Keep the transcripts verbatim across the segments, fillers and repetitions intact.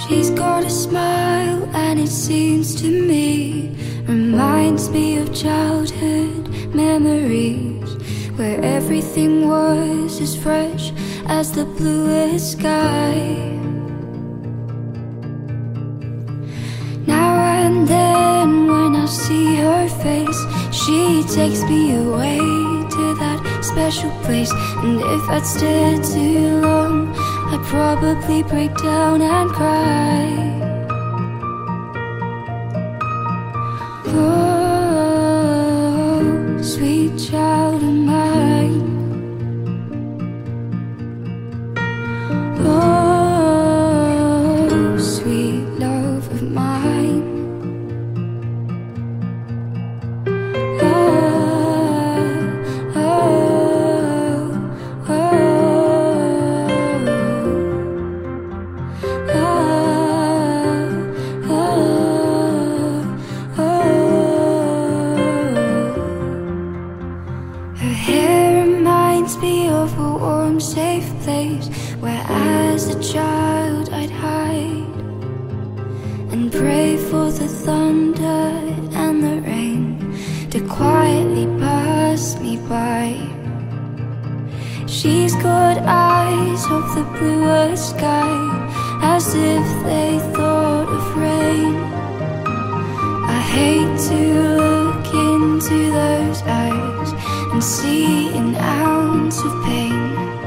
She's got a smile and it seems to me reminds me of childhood memories, where everything was as fresh as the bluest sky. Now and then when I see her face, she takes me away to that special place. And if I'd stayed too long, I'd probably break down and cry. Oh, sweet child of mine. Oh, sweet love of mine. Her hair reminds me of a warm, safe place where as a child I'd hide and pray for the thunder and the rain to quietly pass me by. She's got eyes of the bluest sky, as if they thought of rain. I hate to look into those eyes and see an ounce of pain.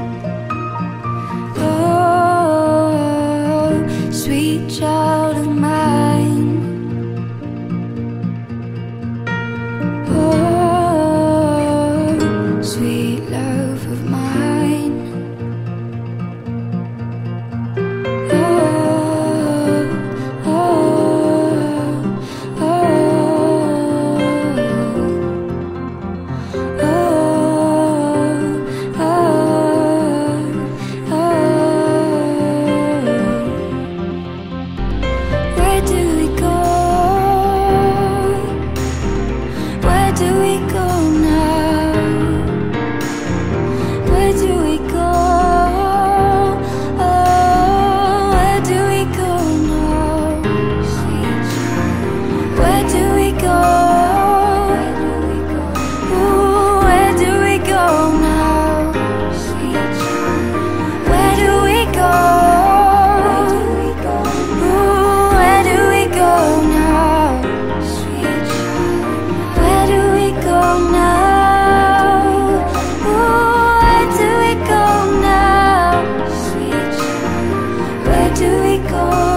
Oh, sweet child of mine. Oh, sweet love of mine. Oh, oh, Where do we go?